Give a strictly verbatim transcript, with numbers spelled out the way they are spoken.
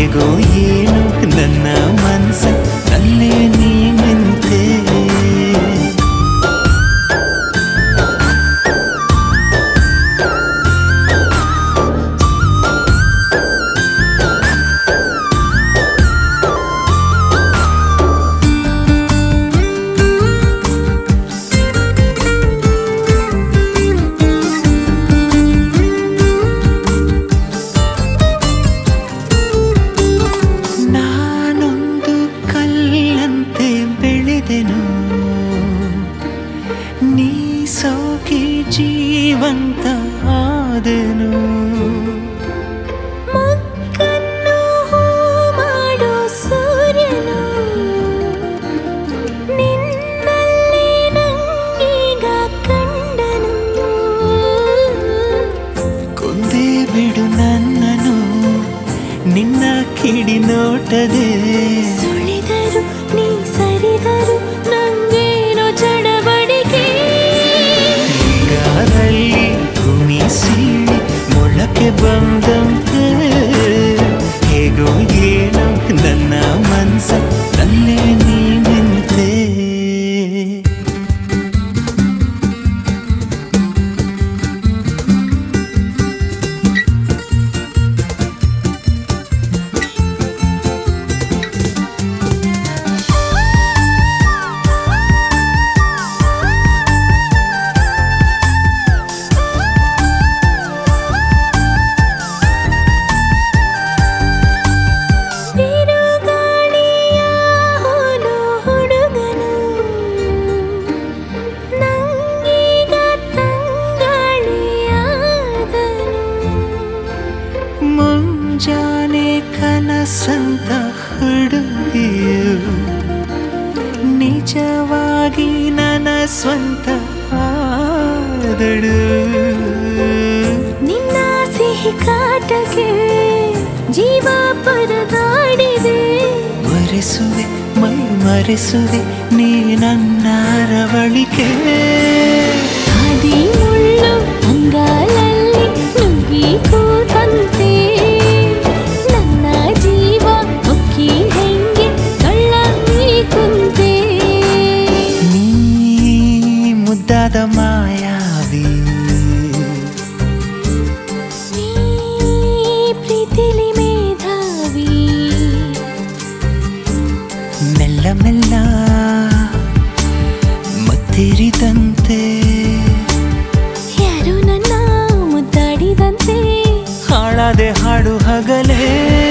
ಹೇಗೋ ಏನು ನನ್ನ ಮನಸ ಅಲ್ಲೇ ನೀ ನಿಂತೆ. ನೀ ಸೋಕಿ ಜೀವಂತ ಆದೆನು. ಮಕ್ಕನ್ನು ಹೂ ಮಾಡೋ ಸೂರ್ಯನು ನಿನ್ನಲ್ಲಿ ನಂಗೀಗ ಕಂಡನು. ಕೊಂದೇ ಬಿಡು ನನ್ನನು ನಿನ್ನ ಕಿಡಿ ನೋಟದೆ. ಸುಳಿದರು ನೀ ಸರಿದರು ನಂಗೇನೋ ಚಡಬಡಿಕೆ. ಈಗಾದಲ್ಲಿ ಭೂಮಿ ಸೀಳಿ ಮೊಳಕೆ ಬಂದಂತೆ ಹೇಗೋ ಏನೋ ನನ್ನ ಮನಸ ಅಲ್ಲೇ ನೀ ನಿಂತೆ. ಮುಂಜಾನೆ ಕನಸಂತ ಹುಡುಗಿಯು ನಿಜವಾಗಿ ನನ್ನ ಸ್ವಂತ ಆದಳು. ನಿನ್ನ ಸಿಹಿ ಕಾಟಕ್ಕೆ ಜೀವ ಪರದಾಡಿದೆ. ಮರೆಸುವೆ ಮೈ ಮರೆಸುವೆ ನೀ ನನ್ನ ರವಳಿಕೆ. ಹಾದಿ ಮುಳ್ಳು ಅಂಗಾಲಲ್ಲಿ ನುಗ್ಗಿ ಕೂತಂತೆ ನನ್ನ ಜೀವ ಒಕ್ಕಿ ಹೆಂಗೆ ಕಳ್ಳಾಗಿ ಕುಂತೆ. ನೀ ಮುದ್ದಾದ ಮಾಯಾವಿ ನೀ ಪ್ರೀತಿಲಿ ಮೇಧಾವಿ. ಮೆಲ್ಲ ಮೆಲ್ಲ ಮತ್ತಿರಿದಂತೆ ಯಾರು ನನ್ನ ಮುದ್ದಾಡಿದಂತೆ. ಹಾಳಾದೆ ಹಾಡು ಹಗಲೇ